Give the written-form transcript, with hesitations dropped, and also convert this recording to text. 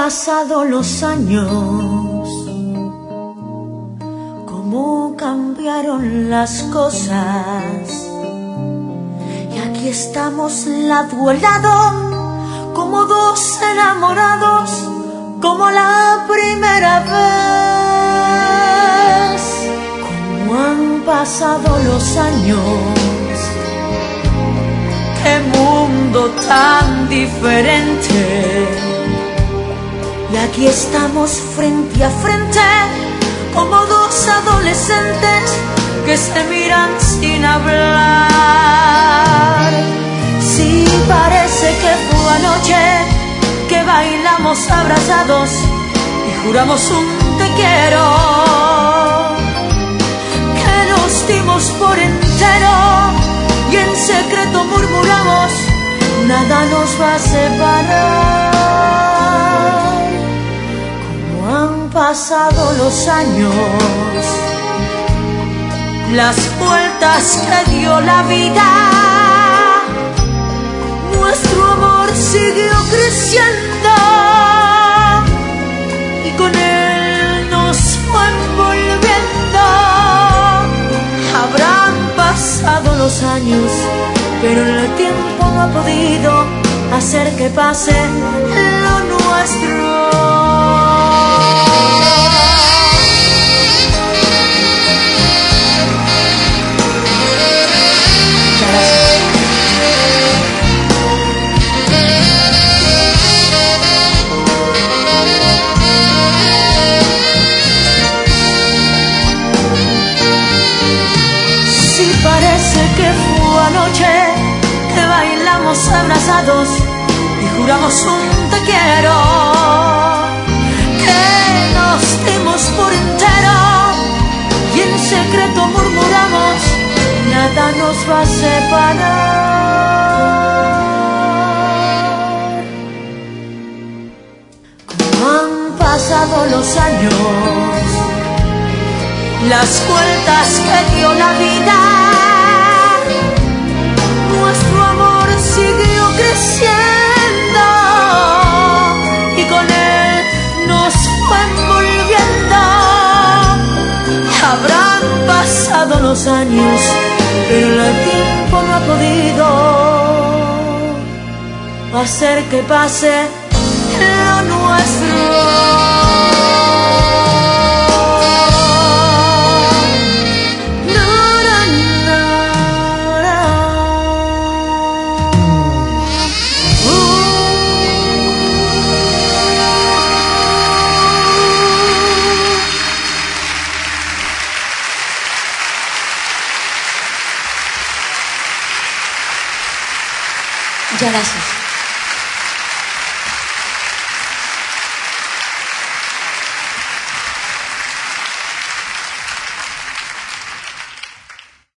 pasado los años, cómo cambiaron las cosas, y aquí estamos lado a lado, como dos enamorados, como la primera vez. Cómo han pasado los años, qué mundo tan diferente, y aquí estamos frente a frente, como dos adolescentes que se miran sin hablar. Sí, parece que fue anoche que bailamos abrazados y juramos un te quiero, que nos dimos por entero y en secreto murmuramos, nada nos va a separar. Como han pasado los años, las vueltas que dio la vida, nuestro amor siguió creciendo y con él nos fue envolviendo. Habrán pasado los años, pero el tiempo no ha podido hacer que pase lo nuestro. Parece que fue anoche que bailamos abrazados y juramos un te quiero, que nos dimos por entero y en secreto murmuramos, nada nos va a separar. Como han pasado los años, las vueltas que dio la vida, nuestro amor siguió creciendo y con él nos fue envolviendo. Habrán pasado los años, pero el tiempo no ha podido hacer que pase lo nuestro. Muchas gracias.